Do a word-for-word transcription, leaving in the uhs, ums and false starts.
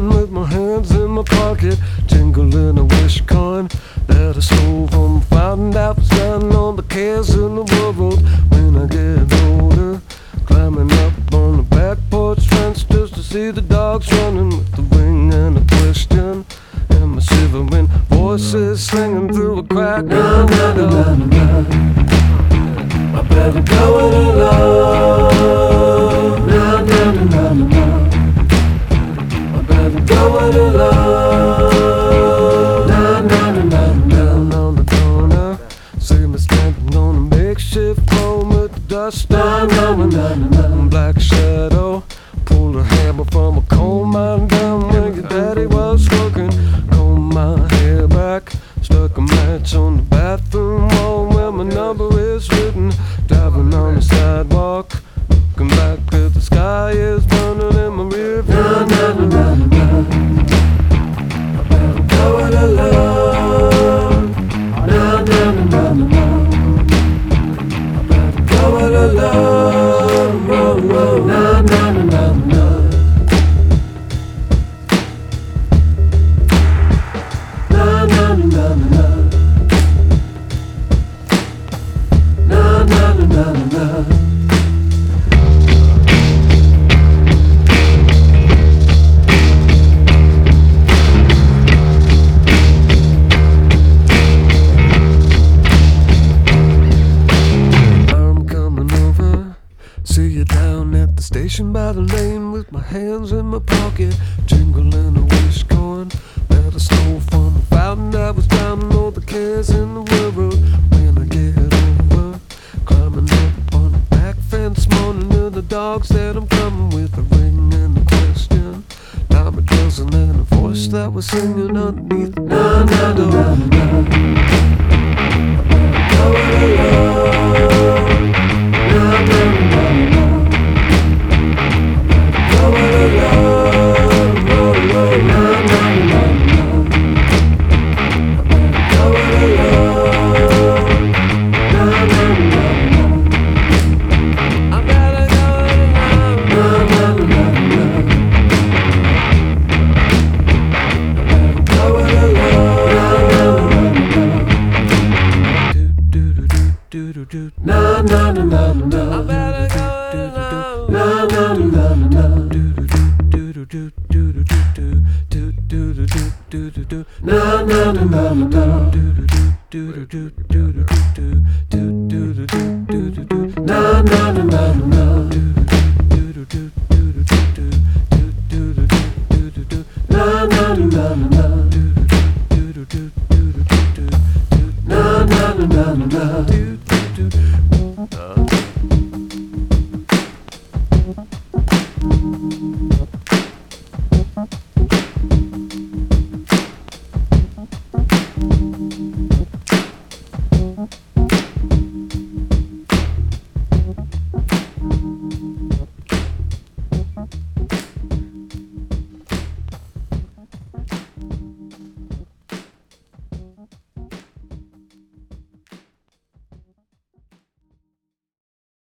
driving with my hands in my pocket, jingling a wish coin that I stole from a fountain that was down on the cares in the world. When I get older, climbing up on the back porch fence just to see the dogs running with the ring and a question, and my shivering voices singing through a crack. Na, na, na, na, na, na. I better go it alone. Na, na, na, na, na, na. I better go it alone. Na, na, na, na, na. Down on the corner, see me standing on a makeshift phone with the dust Na, na, na, na, na, na. black shadow. Pulled a hammer from a coal mine down where your daddy was working. Combed my hair back, stuck a match on the bathroom wall where my number is written. Driving on the sidewalk, looking back cause the sky is burning in my rear view. Na, na, na, na, na. I better go it alone. Na, na, na, na, na, na. I better go it alone. Whoa, whoa. Na, na, na, na, na. Na, na, na, na, na. Na, na, na, na, na. See you down at the station by the lane with my hands in my pocket, jingling a wish coin that I stole from a fountain that was drowning all the cares in the world. When I get over, climbing up on the back fence, moaning to the dogs that I'm coming with a ring and a question. Now my cousin and a voice that was singing underneath. Na, na, na, na, na. Go it alone. Na, na, na, na, na. Go it alone. Whoa, whoa. Na, na, na, na, na. Go it alone. Na, na, na, na. I better go it alone. Na, na, na, na. Go it alone. Do do do do do do. Na, na, na, na, na. I better go it alone. Na, na, na, na, na. Do do do do do do do do do do do do do do do. Na, na, na, na, na. Do do do do do do do do do do do do do do do. Na, na, na, na, na. Do do do do do do do do do do do do. Na, na, na, na, na. Do do do do do do do do. Na, na, na, na, na.